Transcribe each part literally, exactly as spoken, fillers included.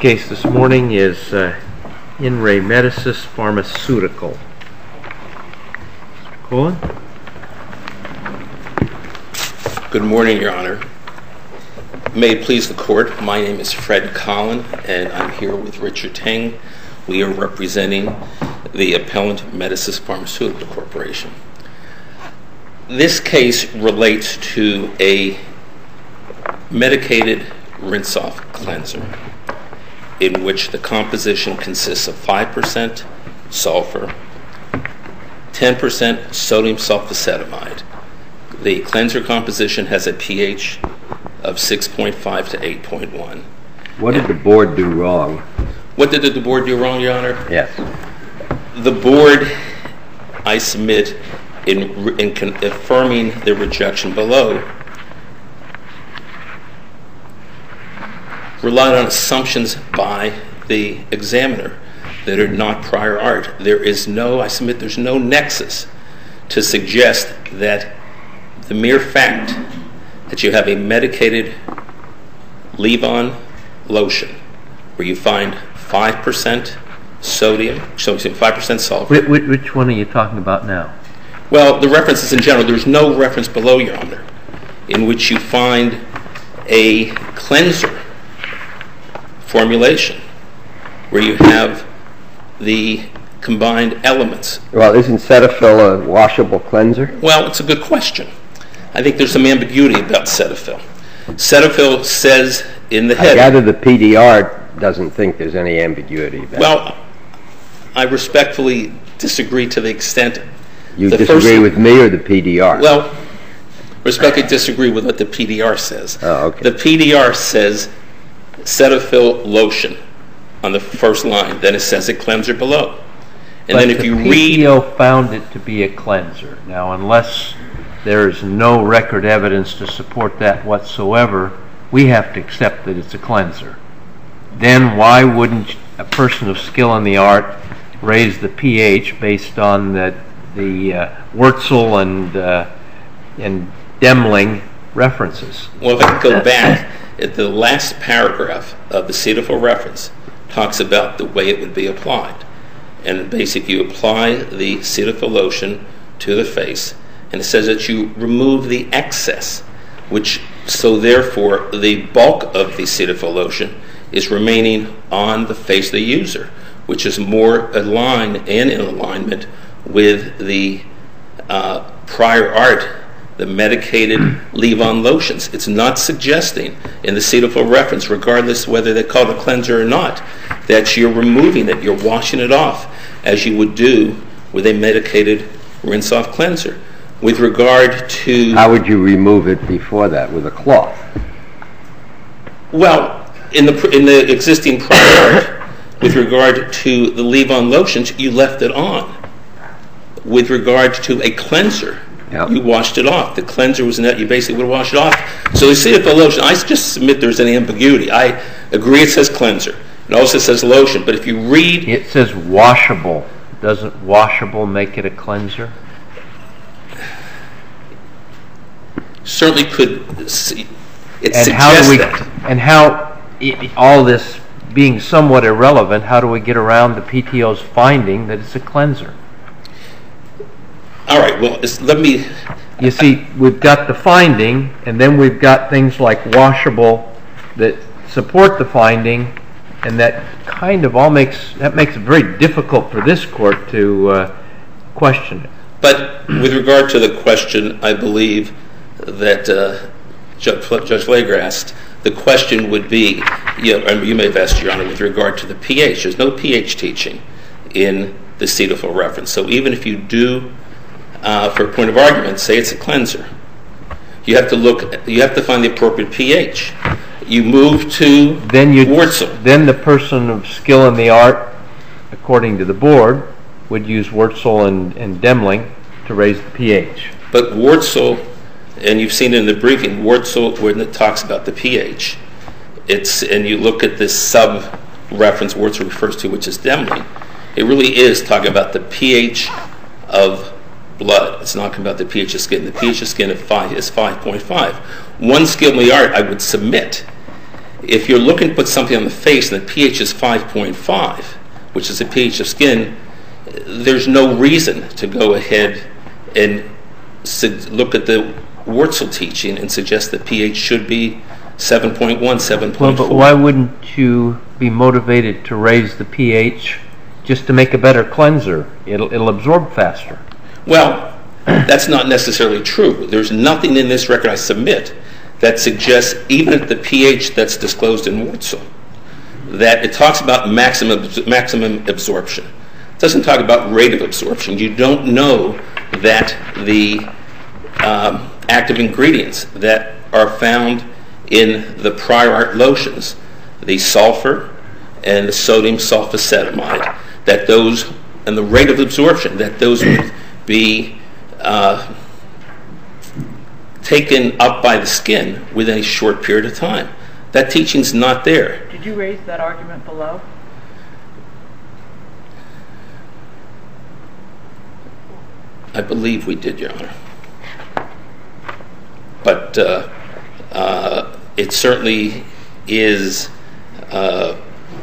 case this morning is uh, In Re Medicis Pharmaceutical. Mister Cullen? Good morning, Your Honor. May it please the Court, my name is Fred Collin, and I'm here with Richard Teng. We are representing the appellant Medicis Pharmaceutical Corporation. This case relates to a medicated rinse-off cleanser in which the composition consists of five percent sulfur, ten percent sodium sulfosetamide. The cleanser composition has a pH of six point five to eight point one. What did the board do wrong? What did the board do wrong, Your Honor? Yes. The board, I submit, in, in con- affirming the rejection below, relied on assumptions by the examiner that are not prior art. There is no, I submit, there's no nexus to suggest that the mere fact that you have a medicated leave-on lotion where you find five percent sodium, so five percent sulfur. Which, which one are you talking about now? Well, the references in general, there's no reference below, Your Honor, in which you find a cleanser formulation where you have the combined elements. Well, isn't Cetaphil a washable cleanser? Well, it's a good question. I think there's some ambiguity about Cetaphil. Cetaphil says in the head. I gather the P D R doesn't think there's any ambiguity about Well, it. I respectfully disagree to the extent. You the disagree first, with me or the P D R? Well, respectfully disagree with what the P D R says. Oh, okay. The P D R says Cetaphil lotion on the first line. Then it says a cleanser below. And but then if the you P T O read, found it to be a cleanser. Now, unless there is no record evidence to support that whatsoever, we have to accept that it's a cleanser. Then why wouldn't a person of skill in the art raise the pH based on the the uh, Wurtzel and uh, and Demling references? Well, if I could go back, at the last paragraph of the Cetaphil reference talks about the way it would be applied. And basically you apply the Cetaphil lotion to the face, and it says that you remove the excess, which so therefore the bulk of the Cetaphil lotion is remaining on the face of the user, which is more aligned and in alignment with the uh, prior art, the medicated leave-on lotions. It's not suggesting in the Cetaphil reference, regardless whether they call it a cleanser or not, that you're removing it, you're washing it off, as you would do with a medicated rinse-off cleanser. With regard to... How would you remove it before that? With a cloth? Well, in the in the existing prior art, with regard to the leave-on lotions, you left it on. With regard to a cleanser, yep, you washed it off. The cleanser was in that, you basically would wash it off. So you see if the lotion, I just submit there's any ambiguity. I agree it says cleanser. It also says lotion, but if you read... It says washable. Doesn't washable make it a cleanser? Certainly could see. It and suggests how do we, that. And how, it, all this being somewhat irrelevant, how do we get around the P T O's finding that it's a cleanser? All right, well, let me... You see, we've got the finding, and then we've got things like washable that support the finding, and that kind of all makes, that makes it very difficult for this court to uh, question it. But with regard to the question, I believe that uh, Judge, Judge Lager asked, the question would be, you know, you may have asked, Your Honor, with regard to the pH. There's no pH teaching in the Cetaphil reference. So even if you do, uh, for a point of argument, say it's a cleanser, you have to look, you have to find the appropriate pH. You move to then Wurtzel. Then the person of skill in the art, according to the board, would use Wurtzel and, and Demling to raise the pH. But Wurtzel, and you've seen it in the briefing, Wurtzel, when it talks about the pH, it's, and you look at this sub-reference Wurtzel refers to, which is Demling, it really is talking about the pH of blood. It's not talking about the pH of skin. The pH of skin is five point five. One skill in the art, I would submit, if you're looking to put something on the face and the pH is five point five, which is the pH of skin, there's no reason to go ahead and look at the Wurtzel teaching and suggest that pH should be seven point one, seven point four. Well, but why wouldn't you be motivated to raise the pH just to make a better cleanser? It'll, it'll absorb faster. Well, that's not necessarily true. There's nothing in this record I submit that suggests, even at the pH that's disclosed in Wurtzel, that it talks about maximum maximum absorption. It doesn't talk about rate of absorption. You don't know that the um, active ingredients that are found in the prior art lotions, the sulfur and the sodium sulfacetamide, that those, and the rate of absorption, that those would be uh, taken up by the skin within a short period of time. That teaching's not there. Did you raise that argument below? I believe we did, Your Honor. But uh, uh, it certainly is, uh,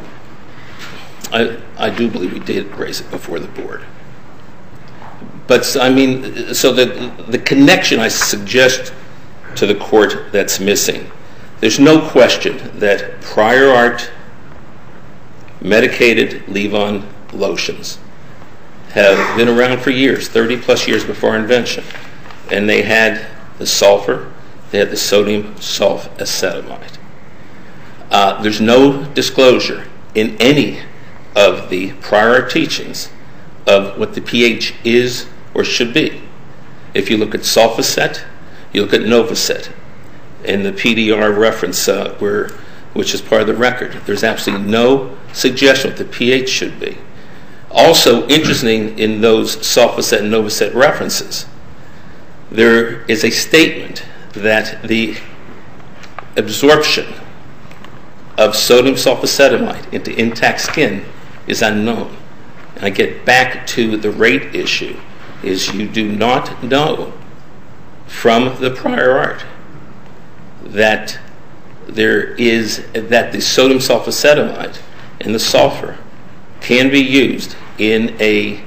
I, I do believe we did raise it before the board. But, I mean, so the, the connection I suggest to the court that's missing, there's no question that prior art medicated leave-on lotions have been around for years, thirty plus years before our invention. And they had the sulfur, they had the sodium sulfacetamide. Uh, there's no disclosure in any of the prior art teachings of what the pH is or should be. If you look at Sulfacet, you look at Novacet, in the P D R reference, uh, where, which is part of the record, there's absolutely no suggestion what the pH should be. Also interesting in those Sulfacet and Novacet references, there is a statement that the absorption of sodium sulfacetamide into intact skin is unknown. And I get back to the rate issue, is you do not know from the prior art that there is, that the sodium sulfacetamide and the sulfur can be used in a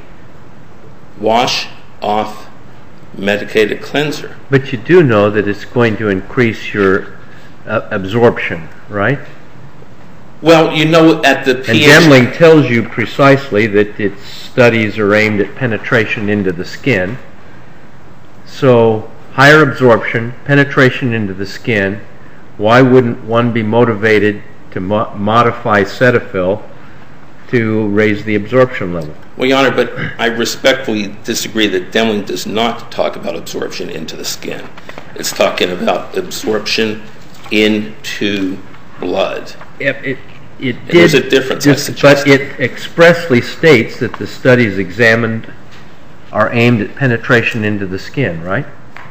wash-off medicated cleanser. But you do know that it's going to increase your uh, absorption, right? Well, you know at the pH... And Demling tells you precisely that its studies are aimed at penetration into the skin. So, higher absorption, penetration into the skin, why wouldn't one be motivated to mo- modify Cetaphil to raise the absorption level? Well, Your Honor, but I respectfully disagree that Demling does not talk about absorption into the skin. It's talking about absorption into blood. It, it, it did, there's a difference, just, but it expressly states that the studies examined are aimed at penetration into the skin, right?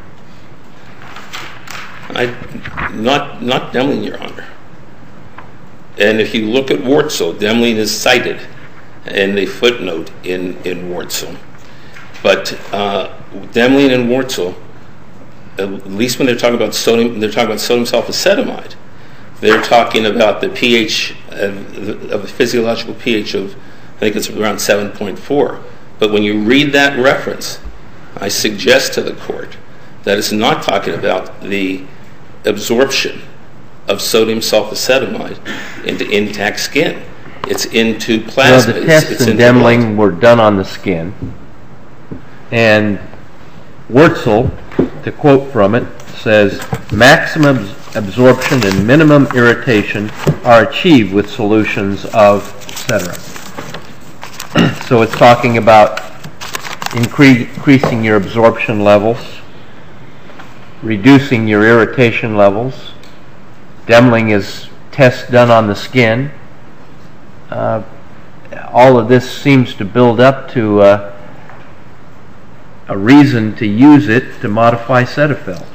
I, not, not Demling, Your Honor. And if you look at Wurtzel, Demling is cited in the footnote in, in Wurtzel. But uh, Demling and Wurtzel, at least when they're talking about sodium, they're talking about sodium sulfacetamide. They're talking about the pH of, of a physiological pH of, I think it's around seven point four. But when you read that reference, I suggest to the court that it's not talking about the absorption of sodium sulfacetamide into intact skin. It's into plasma. Well, the tests it's, it's in Demling were done on the skin. And Wurtzel, to quote from it, says, maximum absorption and minimum irritation are achieved with solutions of et cetera. So it's talking about incre- increasing your absorption levels, reducing your irritation levels. Demling is tests done on the skin. Uh, all of this seems to build up to uh, a reason to use it to modify Cetaphil.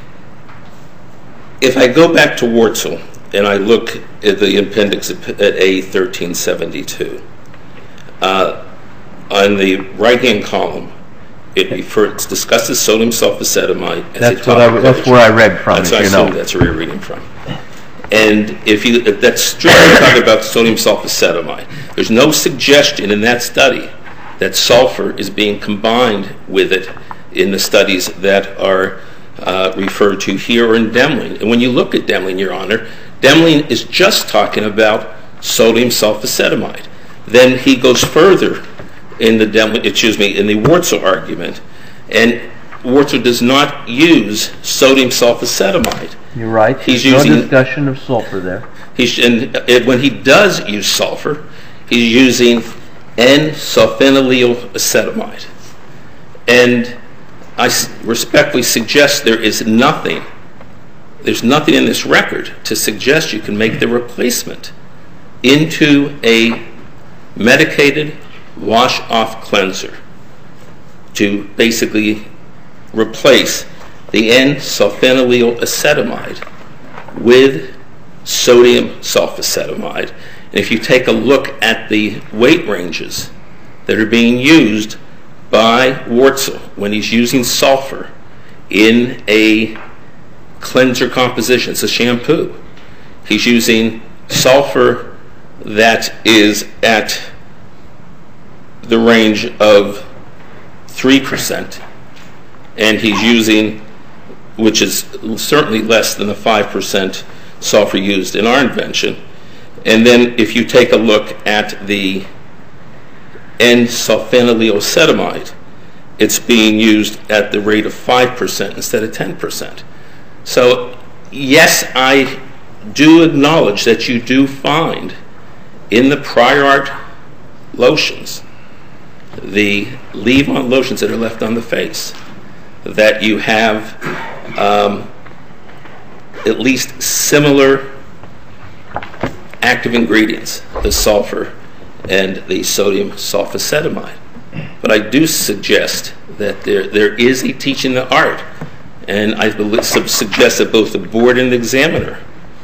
If I go back to Wurtzel and I look at the appendix at A thirteen seventy-two, uh, on the right-hand column, it refers, discusses sodium sulfacetamide as that's a what I, That's where I read from. That's, it, I you assume know. that's where you're reading from. And if you, if that's strictly talking about sodium sulfosetamide, there's no suggestion in that study that sulfur is being combined with it in the studies that are uh, referred to here or in Demling. And when you look at Demling, Your Honor, Demling is just talking about sodium sulfosetamide. Then he goes further in the Demling, excuse me, in the Wurtzel argument, and Wurtzel does not use sodium sulfosetamide. You're right. He's There's using no discussion of sulfur there. He's, and it, when he does use sulfur, he's using N-sulfonylyl acetamide. And I respectfully suggest there is nothing, there's nothing in this record to suggest you can make the replacement into a medicated wash-off cleanser to basically replace the N-sulfonylyl acetamide with sodium sulfosetamide. And if you take a look at the weight ranges that are being used by Wurtzel when he's using sulfur in a cleanser composition, it's a shampoo, he's using sulfur that is at the range of three percent, and he's using, which is certainly less than the five percent sulfur used in our invention. And then if you take a look at the N-sulfonylyl acetamide, it's being used at the rate of five percent instead of ten percent. So yes, I do acknowledge that you do find in the prior art lotions, the leave-on lotions that are left on the face, that you have um, at least similar active ingredients, the sulfur and the sodium sulfosetamide. But I do suggest that there there is a teaching the art, and I believe, suggest that both the board and the examiner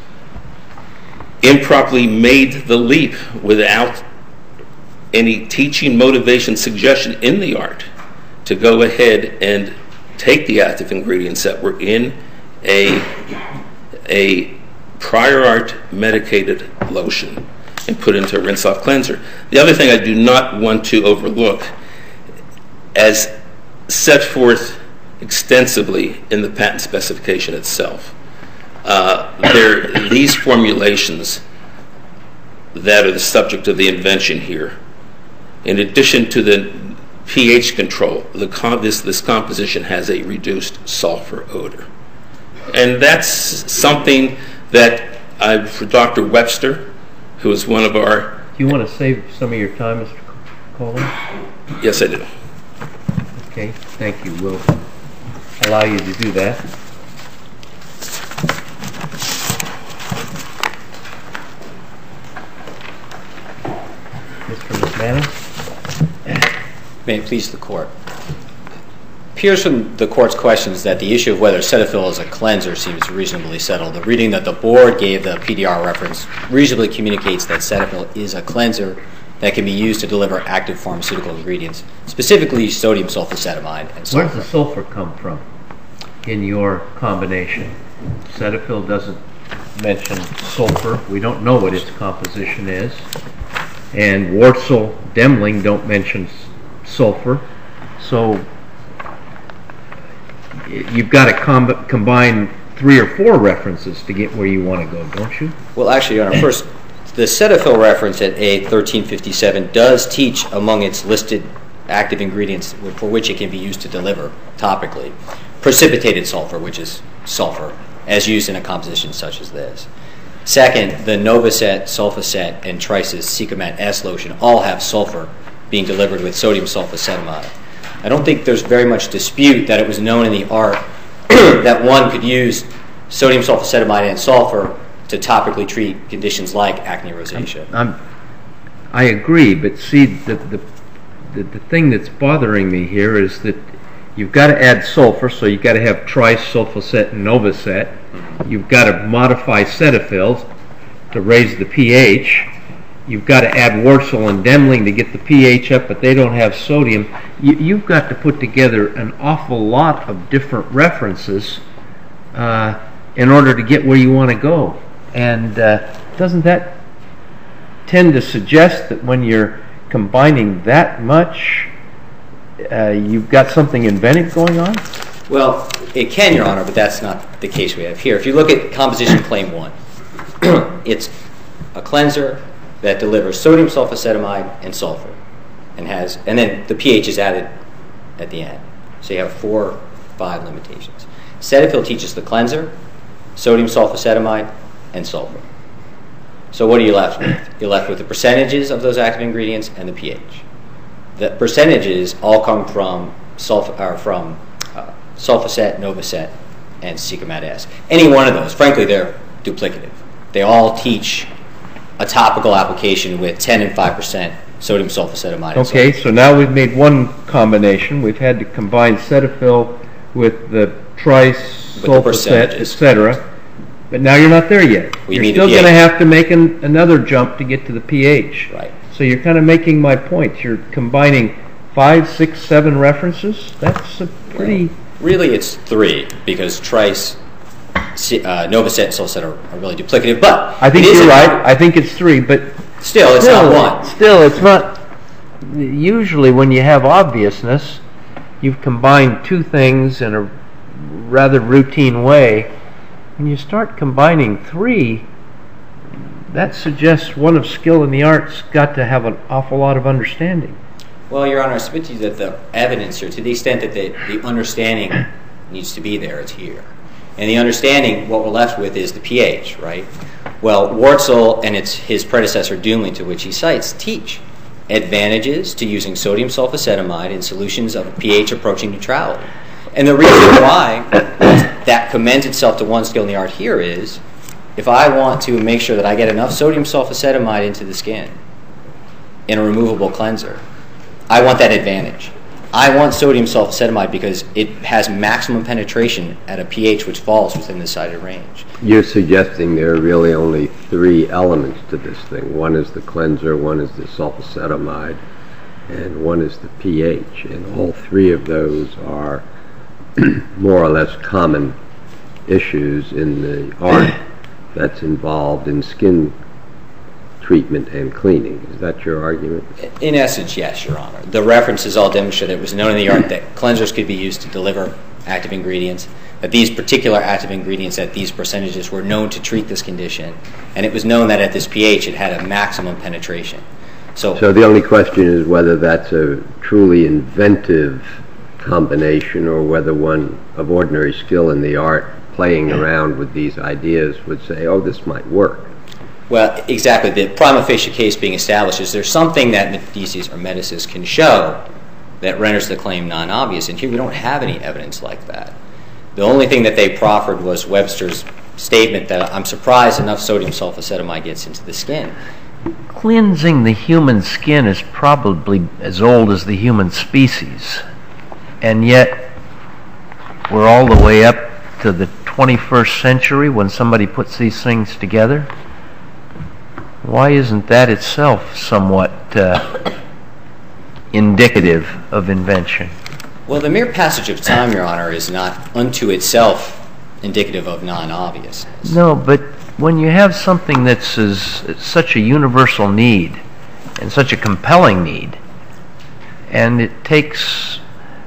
improperly made the leap without any teaching, motivation, suggestion in the art to go ahead and take the active ingredients that were in a, a prior art medicated lotion and put into a rinse-off cleanser. The other thing I do not want to overlook, as set forth extensively in the patent specification itself, uh, there, these formulations that are the subject of the invention here, in addition to the pH control, the com- this, this composition has a reduced sulfur odor. And that's something that I, for Doctor Webster, who is one of our... Do you want to save some of your time, Mister Coleman? Yes, I do. Okay, thank you. We'll allow you to do that. Mister McManus? May it please the Court. It appears from the Court's questions that the issue of whether Cetaphil is a cleanser seems reasonably settled. The reading that the Board gave the P D R reference reasonably communicates that Cetaphil is a cleanser that can be used to deliver active pharmaceutical ingredients, specifically sodium sulfosetamide and sulfur. Where does the sulfur come from in your combination? Cetaphil doesn't mention sulfur. We don't know what its composition is. And Wurtzel, Demling don't mention sulfur. So you've got to com- combine three or four references to get where you want to go, don't you? Well, actually, Your Honor, first, the Cetaphil reference at A thirteen fifty-seven does teach among its listed active ingredients for which it can be used to deliver topically precipitated sulfur, which is sulfur, as used in a composition such as this. Second, the Novacet, Sulfacet, and Trice's Secomat S lotion all have sulfur being delivered with sodium sulfosetamide. I don't think there's very much dispute that it was known in the art that one could use sodium sulfosetamide and sulfur to topically treat conditions like acne rosacea. I'm, I'm, I agree, but see, the, the, the, the thing that's bothering me here is that you've got to add sulfur, so you've got to have Trice, Sulfacet, and Novacet. Mm-hmm. You've got to modify Cetaphil to raise the pH. You've got to add Wurtzel and Demling to get the pH up, but they don't have sodium. You, you've got to put together an awful lot of different references uh, in order to get where you want to go. And uh, doesn't that tend to suggest that when you're combining that much, uh, you've got something inventive going on? Well, it can, Your Honor, but that's not the case we have here. If you look at composition claim one, it's a cleanser that delivers sodium sulfosetamide and sulfur, and has, and then the pH is added at the end. So you have four, five limitations. Cetaphil teaches the cleanser, sodium sulfosetamide, and sulfur. So what are you left with? You're left with the percentages of those active ingredients and the pH. The percentages all come from sulf- or from uh, Sulfoset, Novacet, and Secomat S. Any one of those, frankly, they're duplicative. They all teach a topical application with ten and five percent sodium sulfosetamide. Okay, so now we've made one combination. We've had to combine Cetaphil with the trice, Sulfoset, et cetera. But now you're not there yet. We you're need still the going to pH. have to make an, another jump to get to the pH. Right. So you're kind of making my point. You're combining five, six, seven references. That's a pretty... Well, really, it's three, because trice, uh, Novacet, and Sulfoset are, are really duplicative. But I think it is you're a- right. I think it's three, but... Still, it's still, not one. Still, it's not... Usually when you have obviousness, you've combined two things in a rather routine way. When you start combining three, that suggests one of skill in the arts got to have an awful lot of understanding. Well, Your Honor, I submit to you that the evidence here, to the extent that the, the understanding needs to be there, it's here. And the understanding, what we're left with is the pH, right? Well, Wartzel and its, his predecessor, Doomling, to which he cites, teach advantages to using sodium sulfosetamide in solutions of a pH approaching neutrality. And the reason why that commends itself to one skill in the art here is, if I want to make sure that I get enough sodium sulfosetamide into the skin in a removable cleanser, I want that advantage. I want sodium sulfosetamide because it has maximum penetration at a pH which falls within the cited range. You're suggesting there are really only three elements to this thing. One is the cleanser, one is the sulfosetamide, and one is the pH. And all three of those are more or less common issues in the art that's involved in skin treatment and cleaning. Is that your argument? In essence, yes, Your Honor. The references all demonstrate that it was known in the art that cleansers could be used to deliver active ingredients, that these particular active ingredients at these percentages were known to treat this condition, and it was known that at this pH it had a maximum penetration. So, So the only question is whether that's a truly inventive combination or whether one of ordinary skill in the art playing around with these ideas would say, oh, this might work. well, exactly. The prima facie case being established is there's something that Medicis or Medicis can show that renders the claim non-obvious, and here we don't have any evidence like that. The only thing that they proffered was Webster's statement that I'm surprised enough sodium sulfosetamide gets into the skin. Cleansing the human skin is probably as old as the human species, and yet we're all the way up to the twenty-first century when somebody puts these things together. Why isn't that itself somewhat uh, indicative of invention? Well, the mere passage of time, Your Honor, is not unto itself indicative of non-obviousness. No, but when you have something that's as, such a universal need and such a compelling need, and it takes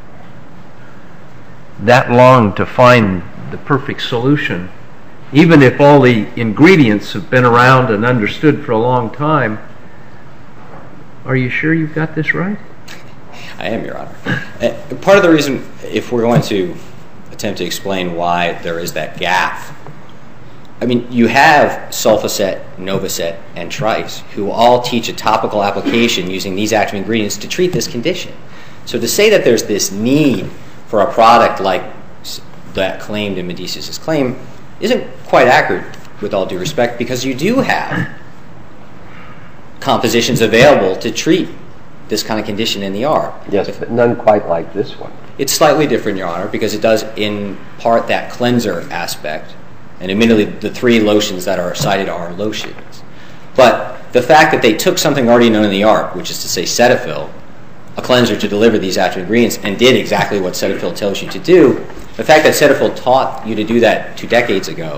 that long to find the perfect solution, even if all the ingredients have been around and understood for a long time, are you sure you've got this right? I am, Your Honor. Uh, part of the reason, if we're going to attempt to explain why there is that gap, I mean, you have Sulfoset, Novacet, and Trice, who all teach a topical application using these active ingredients to treat this condition. So to say that there's this need for a product like that claimed in Medicis' claim isn't quite accurate, with all due respect, because you do have compositions available to treat this kind of condition in the art. Yes, but none quite like this one. It's slightly different, Your Honor, because it does in part that cleanser aspect, and admittedly the three lotions that are cited are lotions. But the fact that they took something already known in the art, which is to say Cetaphil, a cleanser to deliver these active ingredients, and did exactly what Cetaphil tells you to do, the fact that Cetaphil taught you to do that two decades ago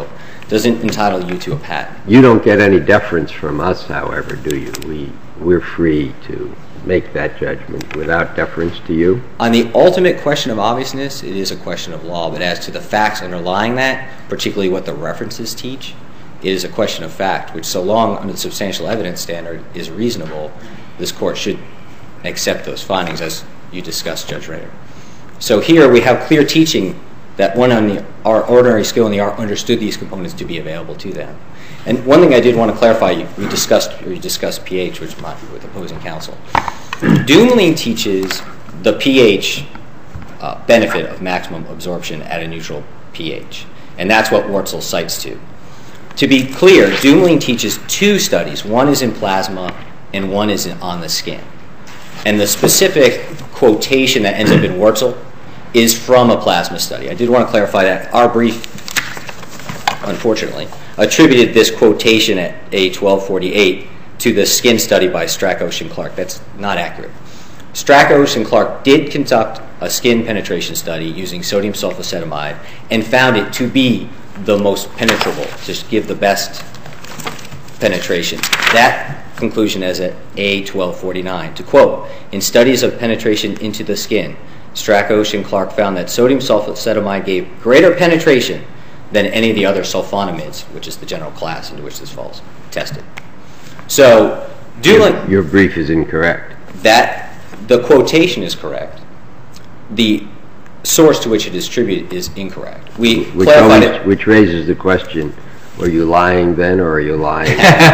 doesn't entitle you to a patent. You don't get any deference from us, however, do you? We, we're free to make that judgment without deference to you? On the ultimate question of obviousness, it is a question of law, but as to the facts underlying that, particularly what the references teach, it is a question of fact, which so long under the substantial evidence standard is reasonable, this Court should accept those findings, as you discussed, Judge Rader. So here we have clear teaching that one on the our ordinary skill in the art understood these components to be available to them. And one thing I did want to clarify, we discussed we discussed pH, which might be with opposing counsel. Dumoulin teaches the pH uh, benefit of maximum absorption at a neutral pH, and that's what Wurtzel cites to. To be clear, Dumoulin teaches two studies. One is in plasma, and one is in, on the skin. And the specific quotation that ends up in Wurtzel is from a plasma study. I did want to clarify that. Our brief, unfortunately, attributed this quotation at A twelve forty-eight to the skin study by Strakos and Clark. That's not accurate. Strakos and Clark did conduct a skin penetration study using sodium sulfacetamide and found it to be the most penetrable, to give the best penetration. That conclusion is at A twelve forty-nine. To quote, in studies of penetration into the skin, Strakos and Clark found that sodium sulfacetamide gave greater penetration than any of the other sulfonamides, which is the general class into which this falls, tested. So, Dumoulin... Your, your brief is incorrect. That, the quotation is correct. The source to which it is attributed is incorrect. We which clarified always, it... Which raises the question, were you lying then or are you lying?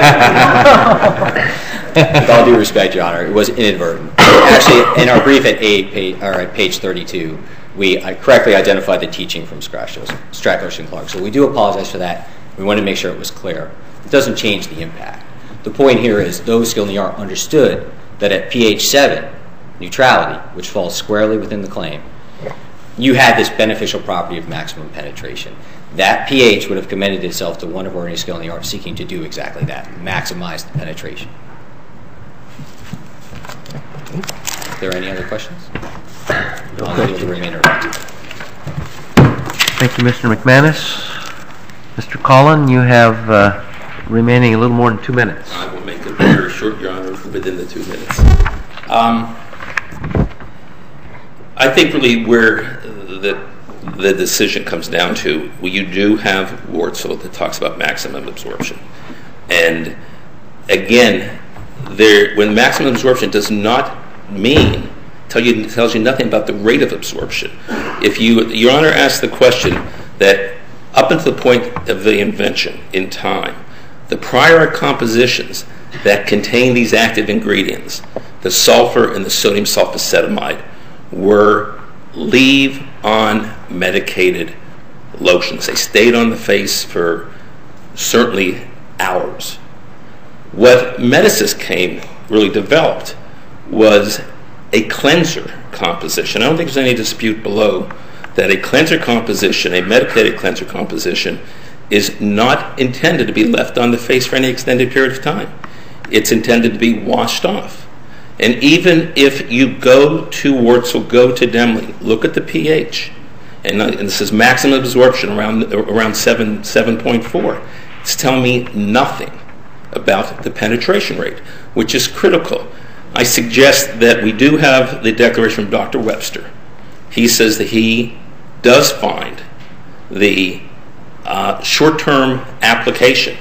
With all due respect, Your Honor, it was inadvertent. Actually, in our brief at, A, page, or at page thirty-two, we I correctly identified the teaching from Strakos, Strakos and Clark. So we do apologize for that. We wanted to make sure it was clear. It doesn't change the impact. The point here is those skilled in the art understood that at pH seven, neutrality, which falls squarely within the claim, you had this beneficial property of maximum penetration. That pH would have commended itself to one of ordinary skill in the art seeking to do exactly that, maximize the penetration. Are there any other questions? No I'll yield the remainder of my time. Thank you, Mister McManus. Mister Collin, you have uh, remaining a little more than two minutes. I will make it very short, Your Honor, within the two minutes. Um, I think really where the, the decision comes down to, well, you do have Wurtzel that talks about maximum absorption. And again, there, when maximum absorption does not mean, tell you, tells you nothing about the rate of absorption. If you, Your Honor asked the question that up until the point of the invention in time, the prior compositions that contain these active ingredients, the sulfur and the sodium sulfacetamide, were leave-on medicated lotions. They stayed on the face for certainly hours. What Medicis came, really developed, was a cleanser composition. I don't think there's any dispute below that a cleanser composition, a medicated cleanser composition, is not intended to be left on the face for any extended period of time. It's intended to be washed off. And even if you go to Wurtzel, go to Demling, look at the pH, and, and this is maximum absorption around around seven seven point four. It's telling me nothing about the penetration rate, which is critical. I suggest that we do have the declaration from Doctor Webster. He says that he does find the uh, short-term application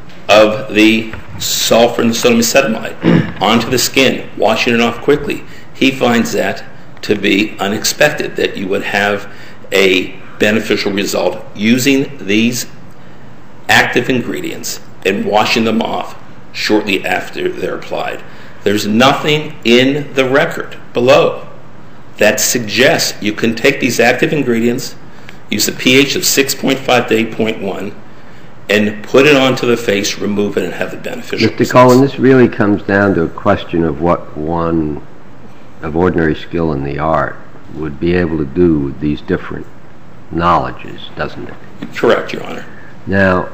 of the sulfur and the sodium acetamide onto the skin, washing it off quickly. He finds that to be unexpected, that you would have a beneficial result using these active ingredients and washing them off shortly after they're applied. There's nothing in the record below that suggests you can take these active ingredients, use a pH of six point five to eight point one, and put it onto the face, remove it, and have the beneficial Mister results. Collin, this really comes down to a question of what one of ordinary skill in the art would be able to do with these different knowledges, doesn't it? Correct, Your Honor. Now,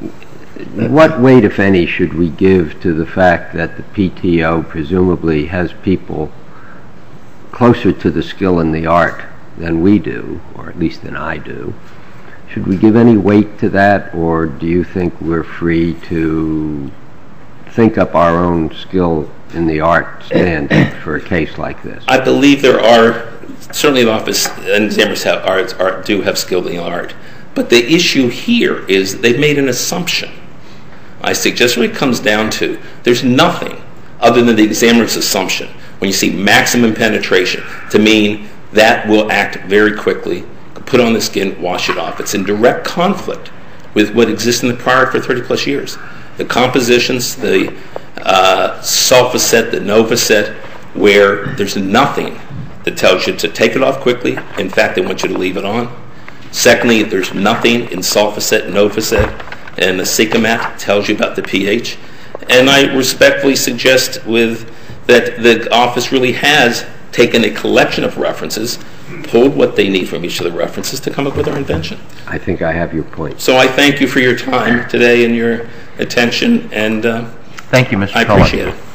what weight, if any, should we give to the fact that the P T O presumably has people closer to the skill in the art than we do, or at least than I do? Should we give any weight to that, or do you think we're free to think up our own skill in the art standard for a case like this? I believe there are, certainly the office and examiners have, are, are, do have skill in the art, but the issue here is they've made an assumption. I suggest what it comes down to, there's nothing other than the examiner's assumption when you see maximum penetration to mean that will act very quickly, put on the skin, wash it off. It's in direct conflict with what exists in the prior for thirty plus years. The compositions, the uh, sulfaset, the Novaset, where there's nothing that tells you to take it off quickly. In fact, they want you to leave it on. Secondly, there's nothing in sulfaset, Novaset, and the Cicamat tells you about the pH. And I respectfully suggest with that the office really has taken a collection of references, pulled what they need from each of the references to come up with our invention. I think I have your point. So I thank you for your time today and your attention, and uh, Thank you, Mister I Cullen. appreciate it.